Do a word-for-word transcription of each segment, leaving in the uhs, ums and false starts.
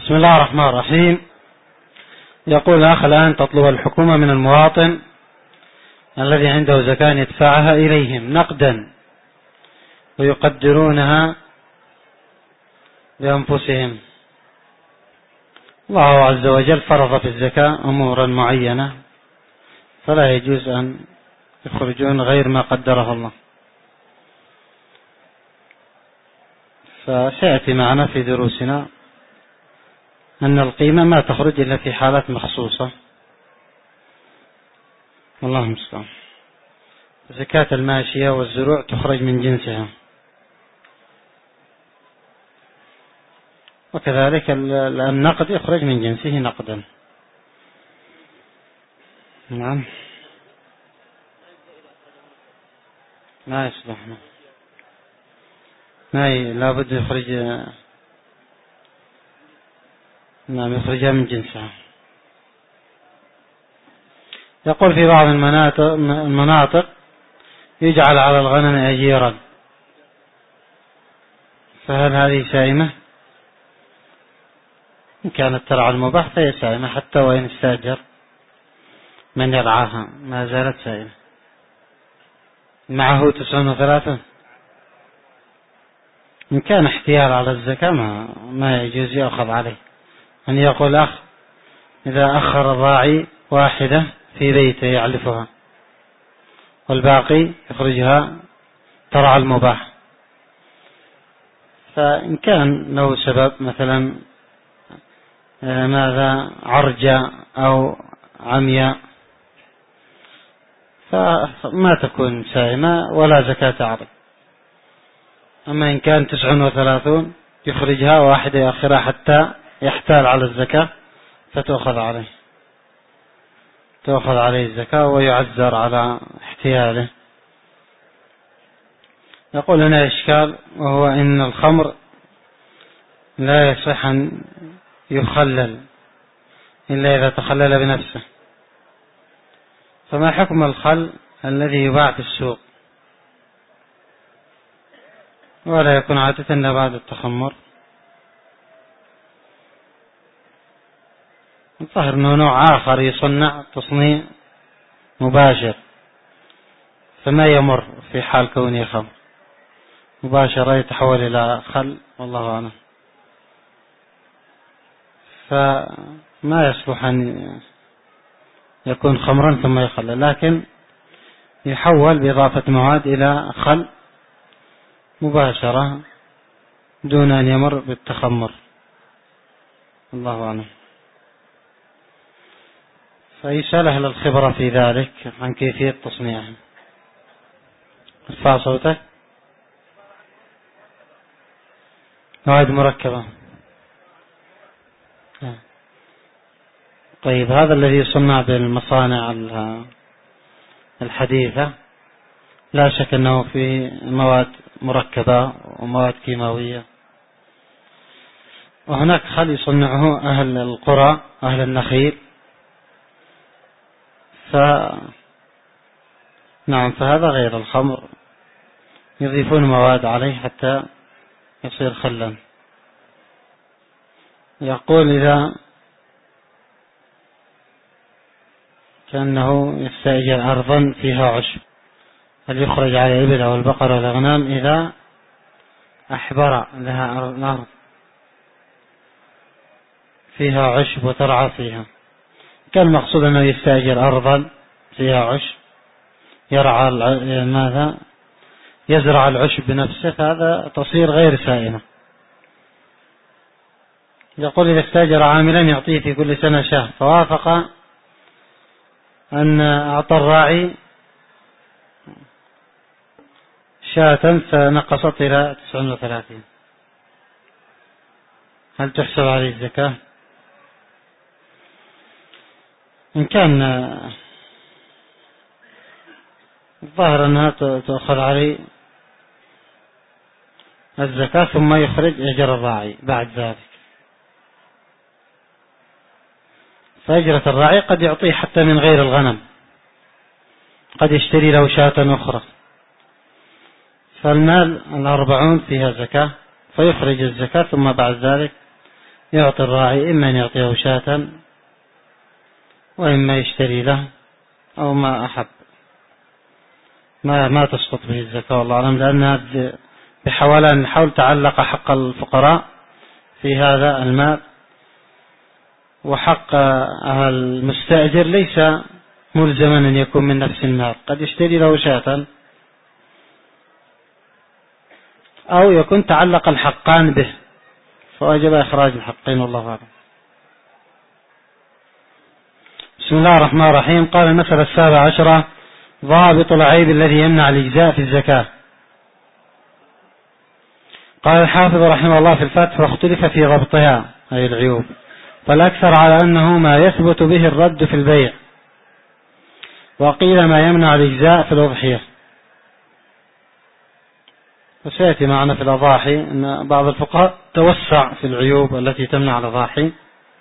بسم الله الرحمن الرحيم. يقول الأخ الآن تطلب الحكومة من المواطن الذي عنده زكاة يدفعها إليهم نقدا ويقدرونها بأنفسهم. الله عز وجل فرض في الزكاة أمورا معينة فلا يجوز أن يخرجون غير ما قدره الله. فسيأتي معنا في دروسنا أن القيمة ما تخرج إلا في حالات مخصوصة. والله المستعان. زكاة الماشية والزروع تخرج من جنسها، وكذلك النقد يخرج من جنسه نقدا. نعم ما يصلح، ما ي... لابد يخرج، نعم يخرجها من جنسها. يقول في بعض المناطق, المناطق يجعل على الغنم أجيرا، فهل هذه سائمة؟ إن كانت ترعى المباح فهي سائمة، حتى وإن استأجر من يرعاها ما زالت سائمة. معه تسعون وثلاثة. إن كان احتيال على الزكاة ما, ما يجوز يأخذ عليه. أن يقول أخ إذا أخر الراعي واحدة في بيته يعلفها والباقي يخرجها ترعى المباح، فإن كان له سبب مثلا ماذا عرجة أو عمياء فما تكون سائمة ولا زكاة عليه. أما إن كان تسع وثلاثون يخرجها واحدة يأخرها حتى يحتال على الزكاة فتأخذ عليه تأخذ عليه الزكاة ويعذر على احتياله. يقول هنا إشكال، وهو إن الخمر لا يصح أن يخلل إلا إذا تخلل بنفسه، فما حكم الخل الذي يباع في السوق ولا يكون عادة إلا بعد التخمر؟ الظاهر أنه نوع آخر يصنع تصنيع مباشر فما يمر في حال كونه خمر، مباشرة يتحول إلى خل، والله أعلم. فما يصلح أن يكون خمرا ثم يخلل، لكن يحول بإضافة مواد إلى خل مباشرة دون أن يمر بالتخمر، الله أعلم. فيسأل أهل الخبرة في ذلك عن كيفية تصنيعه. ارفع صوتك. مواد مركبة. طيب هذا الذي يصنع بالمصانع الحديثة لا شك أنه في مواد مركبة ومواد كيماوية، وهناك خل يصنعه أهل القرى أهل النخيل، ف نعم فهذا غير الخمر، يضيفون مواد عليه حتى يصير خلا. يقول إذا كأنه يستأجر أرضا فيها عشب، هل يخرج على الإبل أو البقر والأغنام إذا أحبر لها أرض فيها عشب وترعى فيها؟ كان المقصود أنه يستأجر أرضا فيها عشب يرعى ماذا يزرع العشب بنفسه، فهذا تصير غير سائمة. يقول إذا استأجر عاملا يعطيه في كل سنة شهر، فوافق أن أعطى الراعي شاة فنقصت إلى تسعة وثلاثين، هل تحسب عليه الزكاة؟ إن كان الظاهر أنها تأخذ عليه الزكاة ثم يخرج أجر الراعي بعد ذلك، فأجرة الراعي قد يعطيه حتى من غير الغنم، قد يشتري له شاة أخرى، فالمال الأربعون فيها زكاة فيخرج الزكاة ثم بعد ذلك يعطي الراعي إما أن يعطيه شاة وإما يشتري له أو ما أحب، ما ما تسقط به الزكاة والله أعلم، لأنها بحولان الحول تعلق حق الفقراء في هذا المال، وحق المستأجر ليس ملزما أن يكون من نفس المال، قد يشتري له شاة أو يكون تعلق الحقان به فوجب إخراج الحقين والله أعلم. بسم الله الرحمن الرحيم. قال المسألة السابعة عشرة: ضابط العيب الذي يمنع الإجزاء في الزكاة. قال الحافظ رحمه الله في الفتح: واختلف في ضبطها أي العيوب، فالأكثر على أنه ما يثبت به الرد في البيع، وقيل ما يمنع الإجزاء في الأضحية. وسيأتي معنا في الأضاحي أن بعض الفقهاء توسع في العيوب التي تمنع الأضاحي،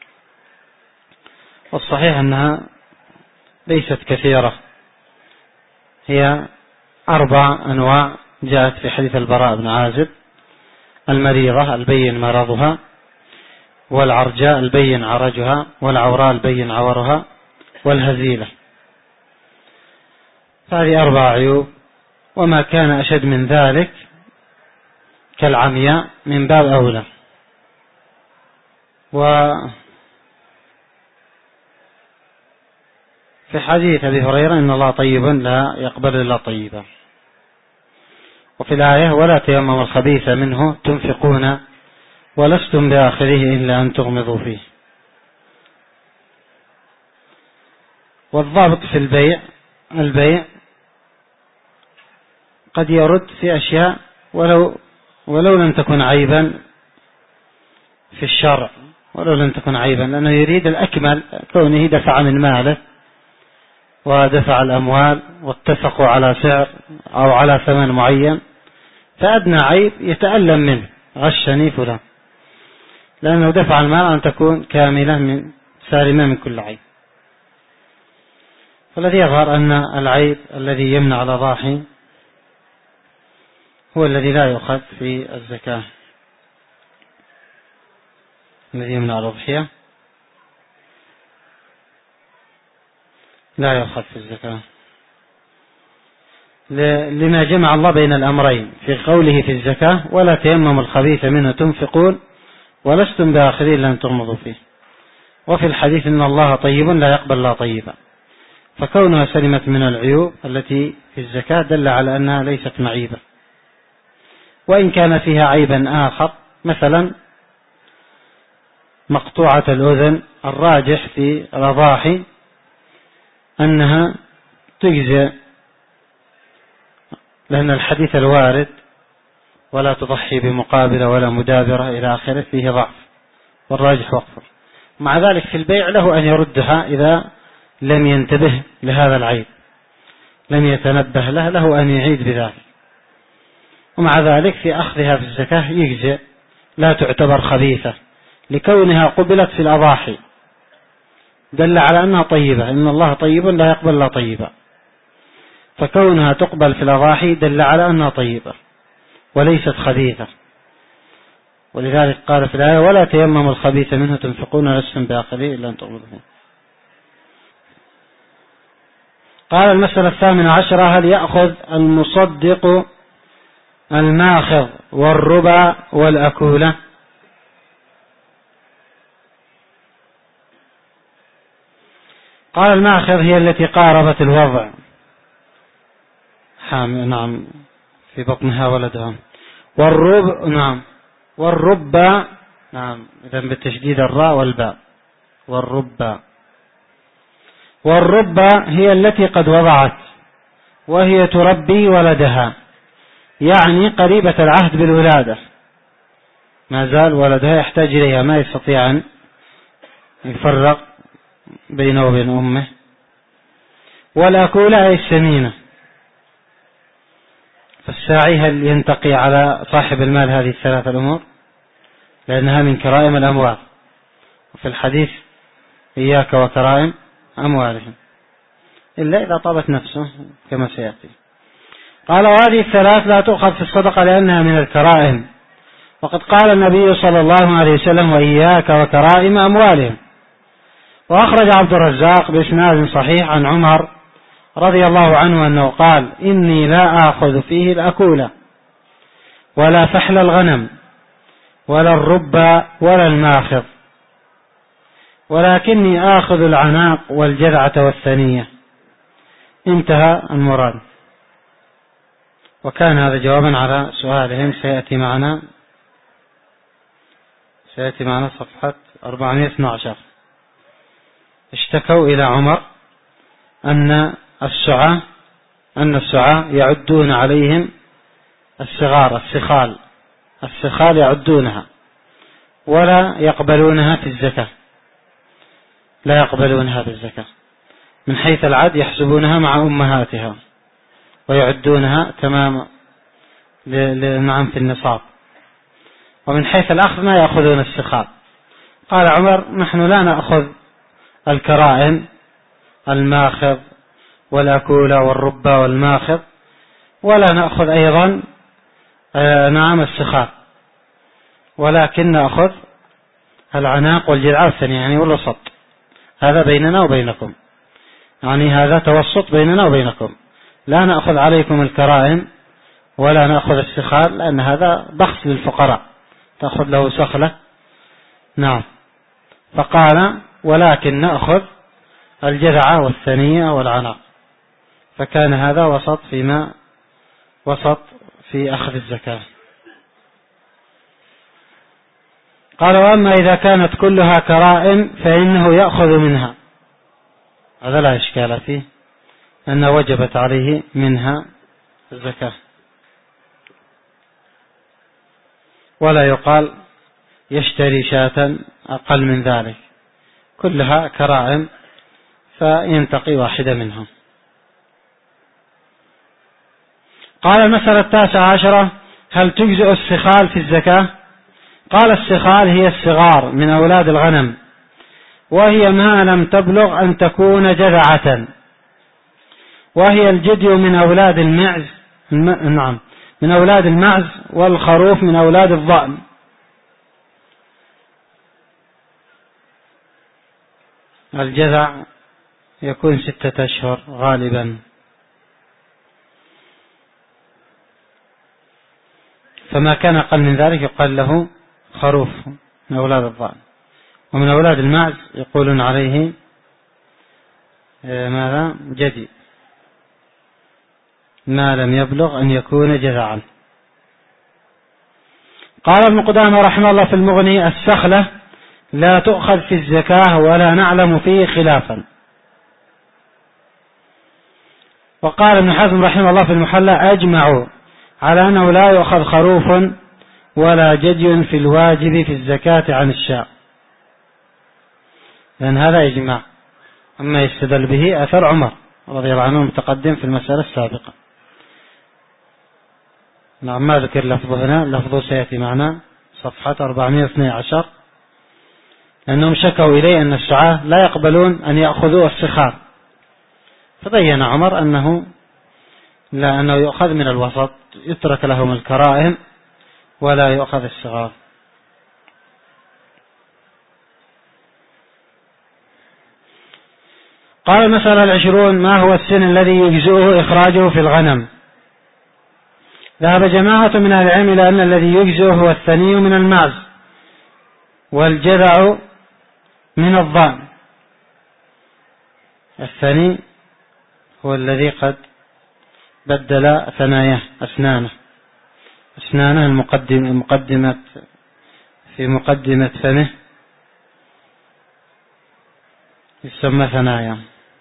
والصحيح أنها ليست كثيرة، هي أربع أنواع جاءت في حديث البراء بن عازب: المريضة البين مرضها، والعرجاء البين عرجها، والعوراء البين عورها، والهزيلة. هذه أربع عيوب، وما كان أشد من ذلك كالعمياء من باب أولى. وفي حديث أبي هريرة: إن الله طيب لا يقبل إلا طيبا. وفي الآية: ولا تيمموا الخبيث منه تنفقون ولستم بآخره إلا أن تغمضوا فيه. والضابط في البيع: البيع قد يرد في أشياء ولو ولو لم تكن عيبا في الشرع، ولو لم تكن عيبا، لأنه يريد الأكمل، كونه دفع من ماله ودفع الأموال واتفقوا على سعر أو على ثمن معين، فأدنى عيب يتألم منه: غشني فلان، لأنه دفع المال أن تكون كاملة من سالمة من كل عيب. فالذي يظهر أن العيب الذي يمنع الأضاحي هو الذي لا يؤخذ في الزكاة، الذي يمنع الأضحية لا يؤخذ في الزكاة، لما جمع الله بين الأمرين في قوله في الزكاة: ولا تيمموا الخبيث منه تنفقون ولستم بآخرين لن تغمضوا فيه. وفي الحديث: إن الله طيب لا يقبل لا طيبا. فكونها سلمت من العيوب التي في الزكاة دل على أنها ليست معيبة، وإن كان فيها عيبا آخر، مثلا مقطوعة الأذن، الراجح في الأضاحي أنها تجزئ، لأن الحديث الوارد: ولا تضحي بمقابلة ولا مدابرة إلى آخره فيه ضعف، والراجح وقفه. مع ذلك في البيع له أن يردها إذا لم ينتبه لهذا العيب، لم يتنبه له له أن يعيد بذلك. ومع ذلك في أخذها في الزكاة يجزئ، لا تعتبر خبيثة لكونها قبلت في الأضاحي، دل على أنها طيبة. إن الله طيب لا يقبل لا طيبة، فكونها تقبل في الأضاحي دل على أنها طيبة وليست خبيثة. ولذلك قال في الآية: ولا تيمموا الخبيث منه تنفقون ولستم بآخره إلا أن تغمضوا فيه. قال المسألة الثامنة عشرة: هل يأخذ المصدق الماخذ والربا والأكولة؟ قال: الماخذ هي التي قاربت الوضع، حامل نعم في بطنها ولدها، والرب نعم والربا نعم إذا بالتشديد الراء والباء، والربا. والربا هي التي قد وضعت وهي تربي ولدها، يعني قريبة العهد بالولادة، ما زال ولدها يحتاج إليها، ما يستطيع أن يفرق بينه وبين أمه. والأكولة أي السمينة، فالساعي هل ينتقي على صاحب المال هذه الثلاثة الأمور؟ لأنها من كرائم الأموال، وفي الحديث: إياك وكرائم أموالهم، إلا إذا طابت نفسه كما سيأتي. قال: وهذه الثلاث لا تؤخذ في الصدقة لأنها من الكرائم، وقد قال النبي صلى الله عليه وسلم: وإياك وكرائم أموالهم. وأخرج عبد الرزاق بإسناد صحيح عن عمر رضي الله عنه أنه قال: إني لا آخذ فيه الأكولة ولا فحل الغنم ولا الرب ولا الماخض، ولكني آخذ العناق والجذعة والثنية. انتهى المراد. وكان هذا جوابا على سؤالهم سيأتي معنا سيأتي معنا صفحة أربعمائة واثني عشر. اشتكوا إلى عمر أن السعاة أن السعاة يعدون عليهم الصغار السخال السخال يعدونها ولا يقبلونها في الزكاة لا يقبلونها في الزكاة من حيث العد يحسبونها مع أمهاتها ويعدونها تمام نعم في النصاب، ومن حيث الأخذ ما يأخذون السخال. قال عمر: نحن لا نأخذ الكرائم الماخذ والأكولة والربة والماخذ، ولا نأخذ أيضا نعم السخال، ولكن نأخذ العناق والجذعة والثنية، يعني والوسط. هذا بيننا وبينكم، يعني هذا توسط بيننا وبينكم. لا نأخذ عليكم الكرائم ولا نأخذ السخال، لأن هذا بخس للفقراء، تأخذ له سخلة. نعم. فقال: ولكن نأخذ الجذعة والثنية والعناق. فكان هذا وسط فيما وسط في أخذ الزكاة. قال: وأما إذا كانت كلها كرائم فإنه يأخذ منها. هذا لا إشكال فيه، أن وجبت عليه منها الزكاة، ولا يقال يشتري شاة أقل من ذلك، كلها كرائم فينتقي واحدة منها. قال: المسألة التاسعة عشرة: هل تجزئ السخال في الزكاة؟ قال: السخال هي الصغار من أولاد الغنم، وهي ما لم تبلغ أن تكون جذعة، وهي الجدي من أولاد المعز الم... نعم من أولاد المعز، والخروف من أولاد الضأن. الجذع يكون ستة أشهر غالبا، فما كان أقل من ذلك يقال له خروف من أولاد الضأن. ومن أولاد المعز يقولون عليه ماذا؟ جدي، ما لم يبلغ أن يكون جذعا. قال ابن قدامة رحمه الله في المغني: السخلة لا تؤخذ في الزكاة ولا نعلم فيه خلافا. وقال ابن حزم رحمه الله في المحلى: أجمعوا على أنه لا يؤخذ خروف ولا جدي في الواجب في الزكاة عن الشاء، لأن هذا إجماع. أما يستدل به أثر عمر رضي الله عنه متقدم في المسألة السابقة. نعم، ما ذكر لفظه هنا، لفظه سيأتي معنا صفحة أربعمائة واثني عشر، لأنهم شكوا إليه أن السعاة لا يقبلون أن يأخذوا السخار، فبين عمر أنه لا أنه يؤخذ من الوسط، يترك لهم الكرائم ولا يؤخذ الصغار. قال المسألة العشرون: ما هو السن الذي يجزئه إخراجه في الغنم؟ ذهب جماعة من أهل العلم إلى أن الذي يجزئه هو الثني من المعز والجذع من الضأن. الثني هو الذي قد بدل ثناياه أسنانه أسنانه المقدمة مقدمة في مقدمة فمه يسمى ثنايا،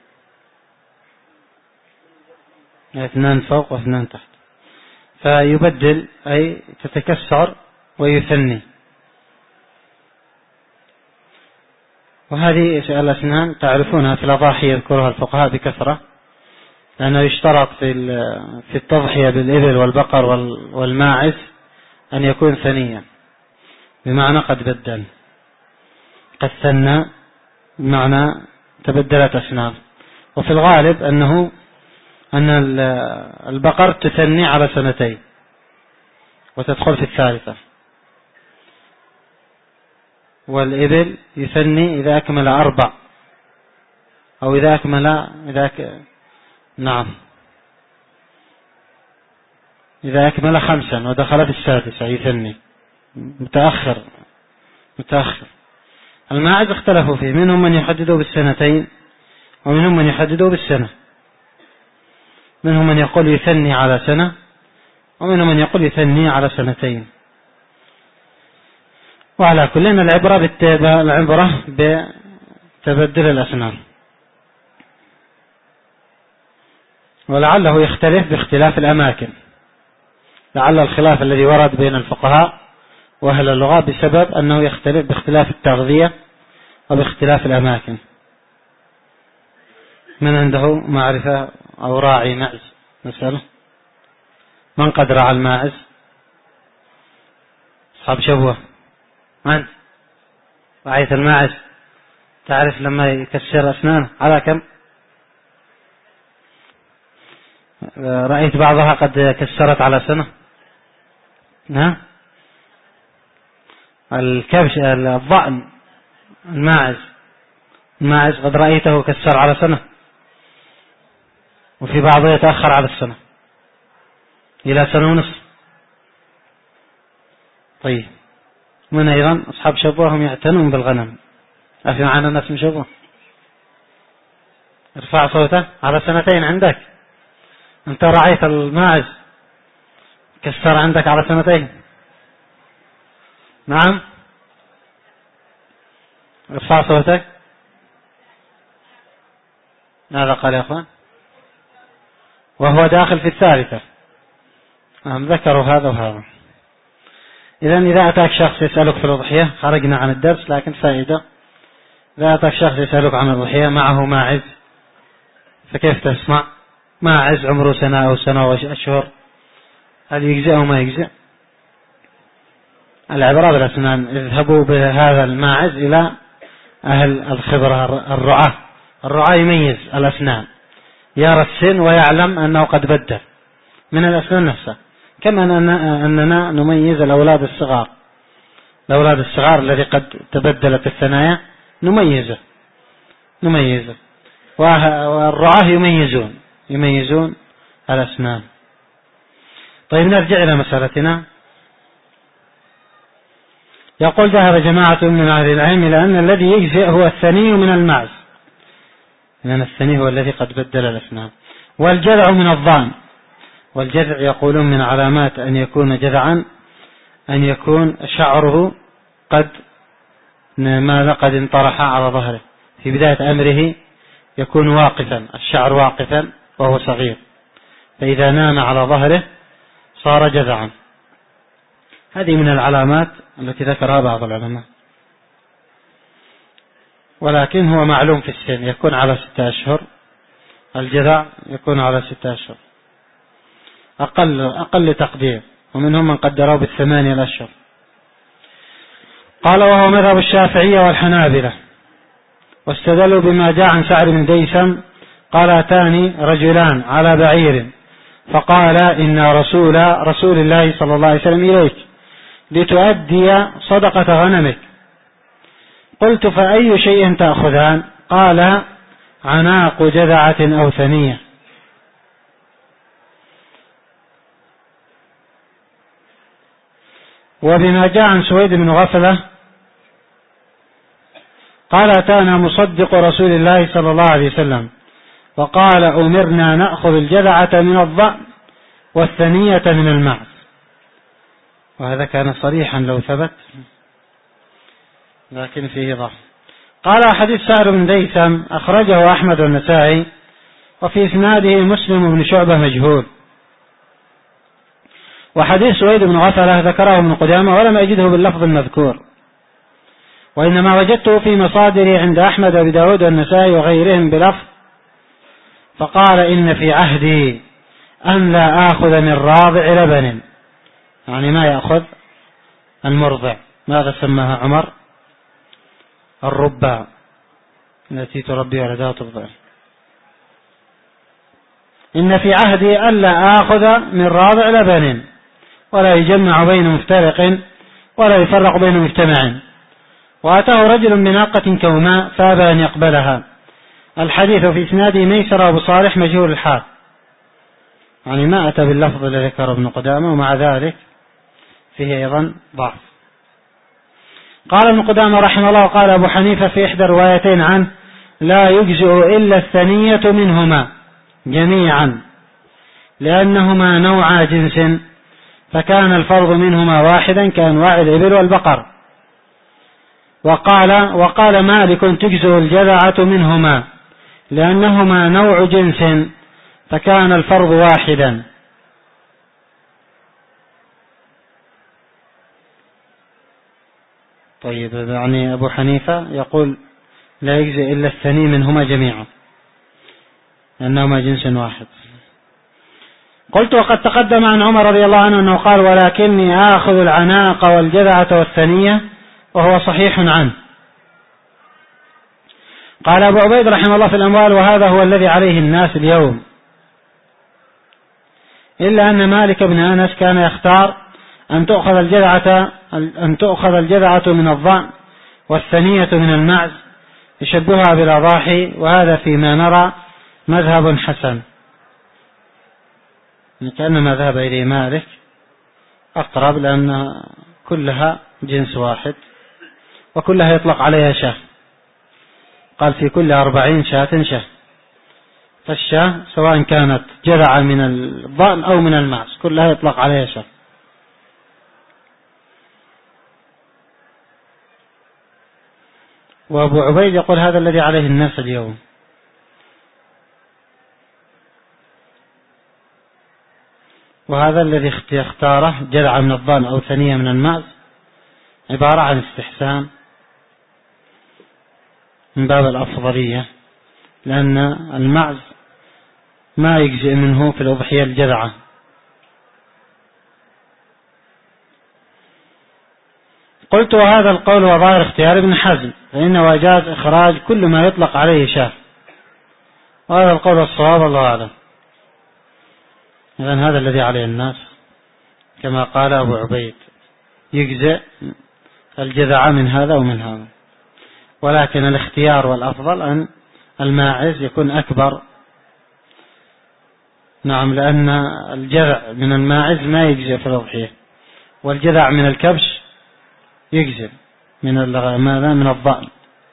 اثنان فوق واثنان تحت، فيبدل أي تتكسر ويثني. وهذه الأسنان تعرفونها في الأضاحية يذكرها الفقهاء بكثرة، لأنه يشترط في في التضحية بالإبل والبقر والماعز أن يكون ثنيا، بمعنى قد بدل، قد ثنى بمعنى تبدلت أسنان. وفي الغالب أنه أن البقر تثني على سنتين وتدخل في الثالثة، والإبل يثني إذا أكمل أربع، أو إذا أكمل إذا ك... نعم إذا أكمل خمسا ودخل في السادسة يثني متأخر متأخر. الماعز اختلفوا فيه، منهم من يحددوا بالسنتين ومنهم من يحددوا بالسنة، منهم من يقول يثني على سنة ومنهم من يقول يثني على سنتين. وعلى كلنا العبرة بالتابع العبرة بتبدل الأسنان، ولعله يختلف باختلاف الأماكن، لعل الخلاف الذي ورد بين الفقهاء وأهل اللغة بسبب أنه يختلف باختلاف التغذية وباختلاف الأماكن. من عنده معرفة أو راعي ماعز نسأله؟ من قد رعى الماعز؟ أصحاب شبوة، من رعيت الماعز؟ تعرف لما يكسر أسنانه على كم؟ رأيت بعضها قد كسرت على سنة. نعم الكبش الضأن الماعز الماعز قد رأيته كسر على سنة، وفي بعضه يتأخر على السنة إلى سنة ونصف. طيب من أيضا أصحاب شبوة هم يعتنون بالغنم، أفي معنا الناس من شبوة؟ ارفع صوته. على سنتين عندك أنت رعيت الماعز كسر عندك على سنتين؟ نعم ارفع صوتك. ماذا قال يا أخوان؟ وهو داخل في الثالثة. نعم ذكروا هذا وهذا. إذن إذا أتاك شخص يسألك في الأضحية، خرجنا عن الدرس لكن فائدة، إذا أتاك شخص يسألك عن الأضحية معه ماعز فكيف تسمع؟ ماعز عمره سنة أو سنة وأشهر، هل يجزئ أو ما يجزئ؟ العبرة بالأسنان. اذهبوا بهذا الماعز إلى أهل الخبرة الرعاة، الرعاة يميز الأسنان، يرى السن ويعلم أنه قد بدل من الأسنان نفسها، كما أننا نميز الأولاد الصغار، الأولاد الصغار الذي قد تبدلت الثنايا نميزه نميزه والرعاة يميزون يميزون الأسنان. طيب نرجع إلى مسألتنا. يقول ذهب جماعة من أهل العلم إلى أن الذي يجزئ هو الثني من المعز، لأن الثني هو الذي قد بدل الأسنان، والجذع من الضان. والجذع يقولون من علامات أن يكون جذعا أن يكون شعره قد ماذا قد انطرح على ظهره، في بداية أمره يكون واقفا، الشعر واقفا وهو صغير، فإذا نام على ظهره صار جذعا. هذه من العلامات التي ذكرها بعض العلماء، ولكن هو معلوم في السن، يكون على ستة أشهر، الجذع يكون على ستة أشهر أقل أقل تقدير، ومنهم من قدروا بالثمانية الأشهر. قال وهو مذهب الشافعية والحنابلة، واستدلوا بما جاء عن سعد بن ديسم قال أتاني رجلان على بعير فقال إن رسول رسول الله صلى الله عليه وسلم إليك لتؤدي صدقة غنمك. قلت فأي شيء تأخذان؟ قال عناق جذعة أو ثنية. وبما جاء عن سويد بن غفلة قال أتانا مصدق رسول الله صلى الله عليه وسلم وقال أمرنا نأخذ الجذعة من الضأن والثنية من المعز. وهذا كان صريحا لو ثبت، لكن فيه ضعف. قال حديث سعد بن ديسم أخرجه أحمد والنسائي، وفي إسناده مسلم بن شعبة مجهول. وحديث سويد بن غفلة ذكره ابن قدامة ولم أجده باللفظ المذكور، وإنما وجدته في مصادر عند أحمد وابي داود والنسائي وغيرهم بلفظ فقال إن في عهدي أن لا آخذ من راضع لبن، يعني ما يأخذ المرضع. ماذا سماها عمر؟ الرباع التي تربي ولدها ترضع. إن في عهدي أن لا آخذ من راضع لبن ولا يجمع بين مفترق ولا يفرق بين مجتمع، وأتاه رجل بناقة كوماء فأبى أن يقبلها. الحديث في إسناده ميسر أبو صالح مجهول الحال، يعني ما أتى باللفظ الذي ذكر ابن قدامة، ومع ذلك فيه أيضا ضعف. قال ابن قدامة رحمه الله وقال أبو حنيفة في إحدى الروايتين عنه لا يجزئ إلا الثنية منهما جميعا لأنهما نوعا جنس، فكان الفرض منهما واحدا كأنواع الإبل والبقر. وقال وقال مالك تجزئ الجذعة منهما لأنهما نوع جنس فكان الفرض واحدا. طيب، يعني أبو حنيفة يقول لا يجزئ إلا الثني منهما جميعا لأنهما جنس واحد. قلت وقد تقدم عن عمر رضي الله عنه أنه قال ولكني آخذ العناق والجذعة والثنية، وهو صحيح عنه. قال أبو عبيد رحمه الله في الأموال وهذا هو الذي عليه الناس اليوم، إلا أن مالك بن أنس كان يختار أن تؤخذ الجذعة أن تؤخذ الجذعة من الضأن والثنية من المعز يشبهها بالأضاحي، وهذا فيما نرى مذهب حسن، كأنما ذهب إليه مالك أقرب، لأن كلها جنس واحد وكلها يطلق عليها شاه، قال في كل أربعين شاة شاه، فالشاه سواء كانت جذعة من الضأن أو من المعز كلها يطلق عليها شاه. وأبو عبيد يقول هذا الذي عليه الناس اليوم. وهذا الذي اختاره جذعة من الضأن أو ثنية من المعز عبارة عن استحسان من باب الأفضلية، لأن المعز ما يجزئ منه في الأضحية الجذعة. قلت وهذا القول وظاهر اختيار ابن حزم، فإنه أجاز إخراج كل ما يطلق عليه شاه، وهذا القول الصواب الله أعلم. إذن هذا الذي عليه الناس كما قال أبو عبيد، يجزئ الجذع من هذا ومن هذا، ولكن الاختيار والأفضل أن الماعز يكون أكبر. نعم، لأن الجذع من الماعز ما يجزئ في الأضحية، والجذع من الكبش يجزئ من ماذا من الضأن.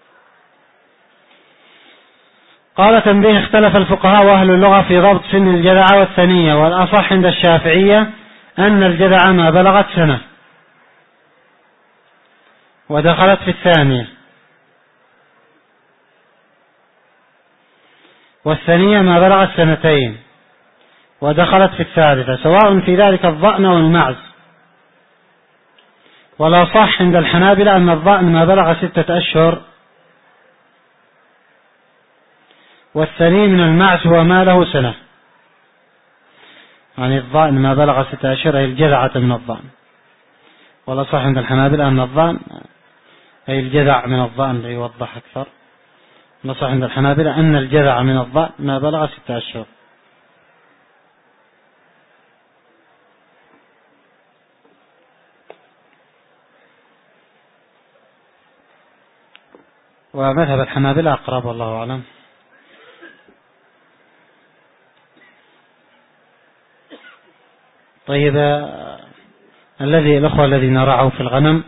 قال تنبيه اختلف الفقهاء وأهل اللغة في ضبط سن الجذع والثنية، والأصح عند الشافعية أن الجذع ما بلغت سنة ودخلت في الثانية، والثانية ما بلغت سنتين ودخلت في الثالثة، سواء في ذلك الضأن والمعز. ولا صح عند الحنابلة أن الضأن ما بلغ ستة أشهر، والثني من المعز هو ما له سنة، يعني الضأن ما بلغ ستة أشهر أي الجذعة من الضأن. ولا صح عند الحنابلة أن الضأن أي الجذع من الضأن ليوضح أكثر. ولا صح عند الحنابلة أن الجذع من الضأن ما بلغ ستة أشهر. ومذهب الحنابلة أقرب والله أعلم. طيب، الذي الأخوة الذين رعوا في الغنم،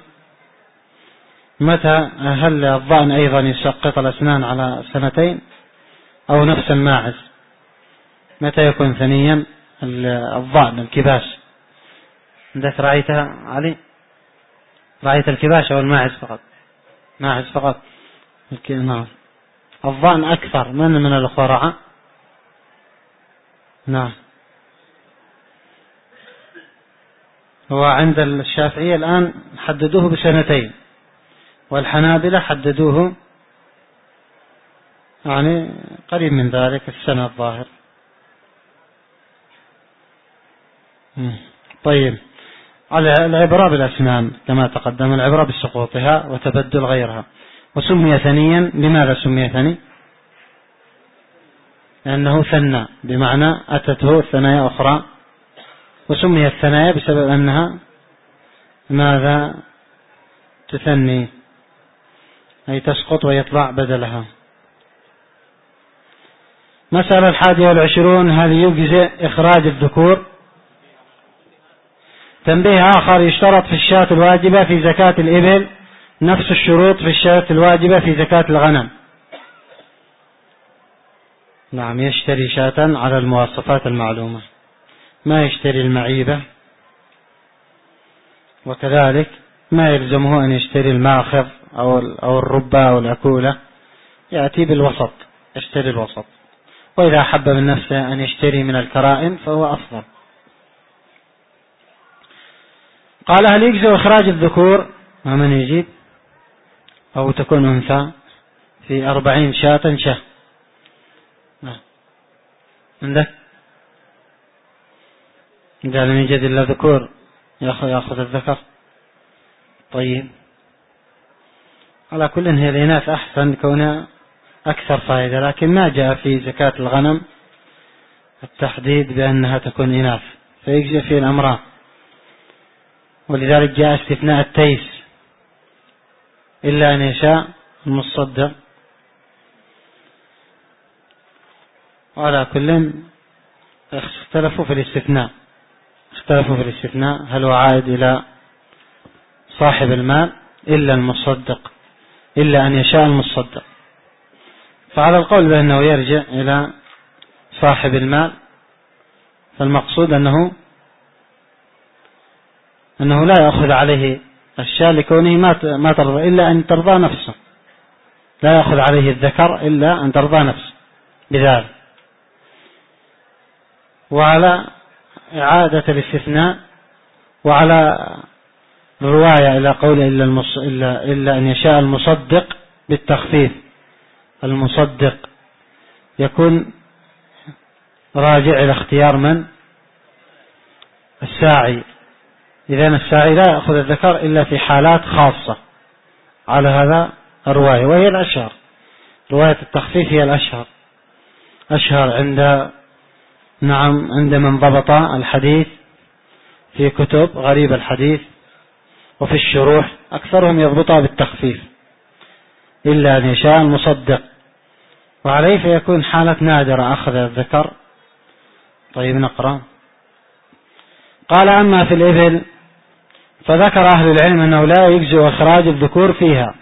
متى هل الضأن أيضا يسقط الأسنان على سنتين أو نفس الماعز؟ متى يكون ثنيا الضأن الكباش؟ عندك رأيتها علي؟ رأيت الكباش أو الماعز فقط؟ ماعز فقط. نعم، الضأن أكثر. من من الأخوة رعى؟ نعم، هو عند الشافعية الآن حددوه بسنتين، والحنابلة حددوه يعني قريب من ذلك السنة الظاهر. طيب، العبرة بالأسنان كما تقدم، العبرة بسقوطها وتبدل غيرها. وسمي ثنيا، لماذا سمي ثني؟ لأنه ثنى، بمعنى أتته ثنايا أخرى، وسمي الثنايا بسبب أنها ماذا تثني. أي تسقط ويطلع بدلها. مسألة الحادية والعشرون: هل يجزئ إخراج الذكور؟ تنبيه آخر: يشترط في الشاة الواجبة في زكاة الإبل نفس الشروط في الشاة الواجبة في زكاة الغنم. نعم، يشتري شاة على المواصفات المعلومة، ما يشتري المعيبة، وكذلك ما يلزمه أن يشتري الماخذ أو أو الربة أو الأكولة، يأتي بالوسط، يشتري الوسط. وإذا حب من نفسه أن يشتري من الكرائم فهو أفضل. قال: هل يجزئ إخراج الذكور؟ ما من يجيب؟ أو تكون أنثى في أربعين شاة شه. عندك قال من يجد إلا ذكور يأخذ, يأخذ الذكر. طيب، على كل هي الإناث أحسن كونها أكثر فائدة، لكن ما جاء في زكاة الغنم التحديد بأنها تكون إناث، فيجزئ في الأمران، ولذلك جاء استثناء التيس إلا أن يشاء المصدق. وعلى كل اختلفوا في الاستثناء اختلفوا في الاستثناء هل هو عائد إلى صاحب المال إلا المصدق، إلا أن يشاء المصدق. فعلى القول بأنه يرجع إلى صاحب المال، فالمقصود أنه أنه لا يأخذ عليه الشاة لكونه ما ترضى إلا أن ترضى نفسه، لا يأخذ عليه الذكر إلا أن ترضى نفسه بذلك. وعلى إعادة الاستثناء، وعلى الرواية إلى قول إلا, المص... إلا... إلا أن يشاء المصدق بالتخفيف، المصدق يكون راجع إلى اختيار من؟ الساعي. إذن الساعي لا يأخذ الذكر إلا في حالات خاصة على هذا الرواية، وهي الأشهر. رواية التخفيف هي الأشهر أشهر عند نعم عند من ضبط الحديث في كتب غريب الحديث وفي الشروح، أكثرهم يضبطها بالتخفيف إلا أن يشاء المصدق، وعليه فيكون حالة نادرة أخذ الذكر. طيب نقرأ. قال: أما في الإبل فذكر أهل العلم أنه لا يجزئ إخراج الذكور فيها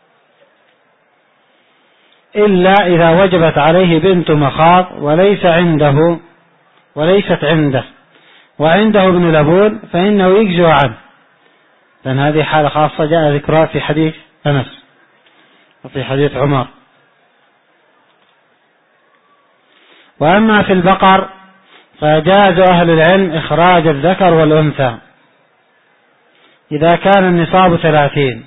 إلا إذا وجبت عليه بنت مخاض وليس عنده وليست عنده وعنده ابن لبون فإنه يجزئ عنه، لأن هذه حالة خاصة جاء ذكرها في حديث أنس وفي حديث عمر. وأما في البقر فجاز أهل العلم إخراج الذكر والأنثى إذا كان النصاب ثلاثين،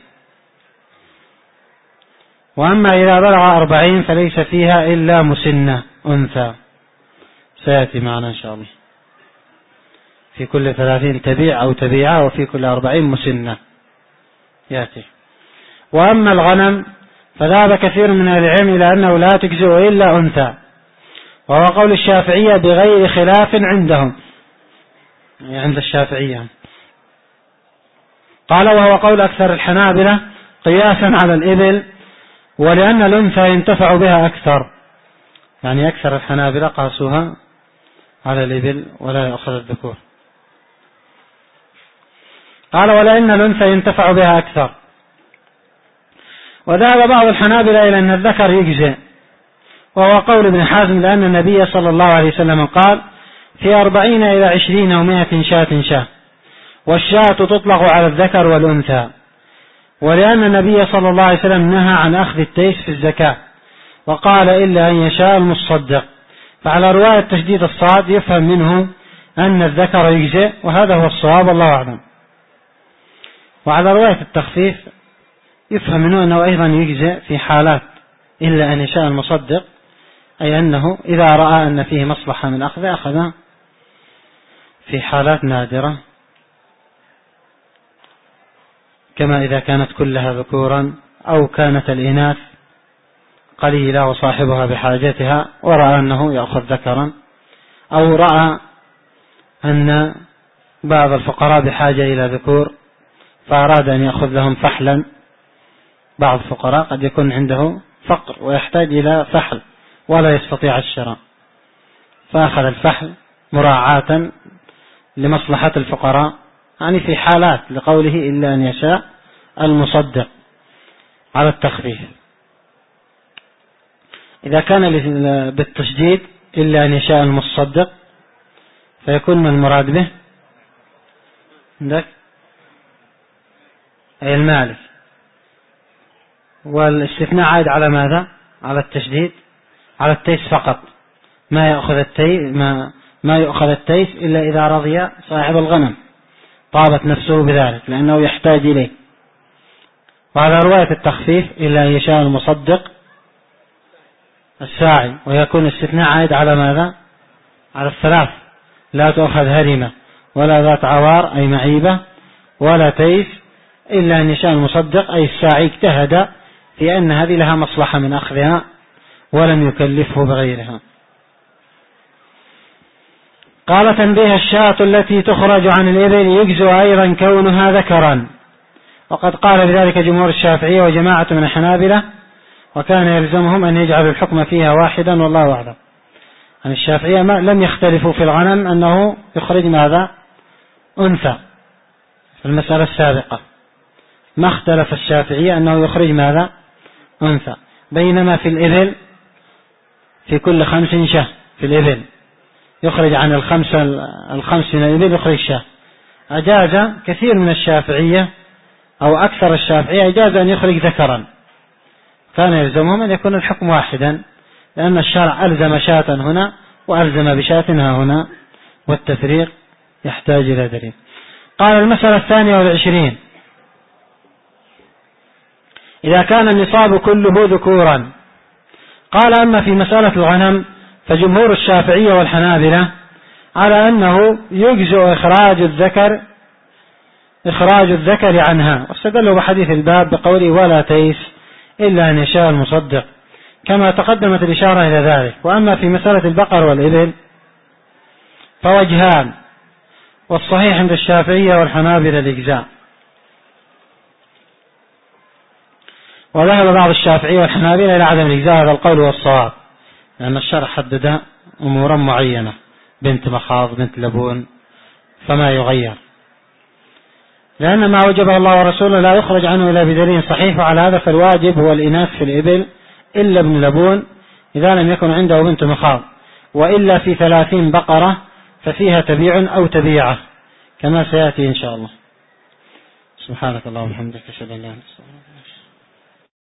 وأما إذا بلغ أربعين فليس فيها إلا مسنة أنثى، سيأتي معنا إن شاء الله. في كل ثلاثين تبيع أو تبيعة، وفي كل أربعين مسنة يأتي. وأما الغنم فذهب كثير من أهل العلم إلى أنه لا تجزئ إلا أنثى، وهو قول الشافعية بغير خلاف عندهم، يعني عند الشافعية. قال: وهو قول أكثر الحنابلة قياسا على الإبل، ولأن الأنثى ينتفع بها أكثر، يعني أكثر الحنابلة قاسوها على الإبل ولا يأخذ الذكور. قال: ولأن الأنثى ينتفع بها أكثر. وذهب بعض الحنابلة إلى أن الذكر يجزئ، وهو قول ابن حزم، لأن النبي صلى الله عليه وسلم قال: في أربعين إلى عشرين ومائة شاة شاة، والشاة تطلق على الذكر والأنثى. ولأن النبي صلى الله عليه وسلم نهى عن أخذ التيس في الزكاة، وقال: إلا أن يشاء المصدق. فعلى رواية تشديد الصاد يفهم منه أن الذكر يجزئ، وهذا هو الصواب، الله أعلم. وعلى رواية التخفيف يفهم منه أنه أيضا يجزئ في حالات إلا أن يشاء المصدق، أي أنه إذا رأى أن فيه مصلحة من أخذ أخذ في حالات نادرة، كما إذا كانت كلها ذكورا أو كانت الإناث قليلة وصاحبها بحاجتها ورأى أنه يأخذ ذكرا، أو رأى أن بعض الفقراء بحاجة إلى ذكور فأراد أن يأخذ لهم فحلا بعض الفقراء قد يكون عنده فقر ويحتاج إلى فحل ولا يستطيع الشراء، فأخذ الفحل مراعاة لمصلحة الفقراء، يعني في حالات لقوله إلا أن يشاء المصدق على التخفيف. إذا كان بالتشديد إلا أن يشاء المصدق فيكون من المراد به عندك أي المالك، والاستثناء عائد على ماذا؟ على التشديد، على التيس فقط، ما يأخذ التيس ما, ما يأخذ التيس إلا إذا رضي صاحب الغنم، طابت نفسه بذلك لأنه يحتاج إليه. وعلى رواية التخفيف إلا أن يشاء المصدق الساعي، ويكون الاستثناء عائد على ماذا؟ على الثلاث، لا تؤخذ هرمة ولا ذات عوار أي معيبة ولا تيس إلا أن يشاء المصدق أي الساعي اجتهد في أن هذه لها مصلحة من أخذها ولم يكلفه بغيرها. قال تنبيه الشاة التي تخرج عن الإبل يجزئ أيضا كونها ذكرا، وقد قال بذلك جمهور الشافعية وجماعة من الحنابلة، وكان يلزمهم أن يجعلوا الحكم فيها واحدا والله أعلم. عن الشافعية لم يختلفوا في الغنم أنه يخرج ماذا؟ أنثى في المسألة السابقة، ما اختلف الشافعية أنه يخرج ماذا؟ أنثى، بينما في الإبل في كل خمس شاه في الإبل يخرج عن الخمسة الخمس من الإبل يخرج شاه. أجاز كثير من الشافعية أو أكثر الشافعية أجاز أن يخرج ذكرا، كان يلزمهم أن يكون الحكم واحدا، لأن الشرع ألزم شاة هنا وألزم بشاة هنا، والتفريق يحتاج إلى دليل. قال المسألة الثانية والعشرين: إذا كان النصاب كله ذكورا. قال أما في مسألة الغنم فجمهور الشافعية والحنابلة على أنه يجزئ إخراج الذكر إخراج الذكر عنها، واستدلوا بحديث الباب بقوله ولا تيس إلا أن يشاء المصدق، كما تقدمت الإشارة إلى ذلك. وأما في مسألة البقر والإبل فوجهان، والصحيح عند الشافعية والحنابلة الإجزاء، وذهب بعض الشافعية والحنابلة إلى عدم الإجزاء، هذا القول والصواب، لأن الشرع حدد أمورا معينة، بنت مخاض بنت لبون فما يغير، لأن ما وجبه الله ورسوله لا يخرج عنه إلا بدليل صحيح. وعلى هذا فالواجب هو الإناث في الإبل إلا ابن لبون إذا لم يكن عنده بنت مخاض، وإلا في ثلاثين بقرة ففيها تبيع أو تبيعة كما سيأتي إن شاء الله. سبحانك اللهم وبحمدك أشهد أن لا إله إلا أنت.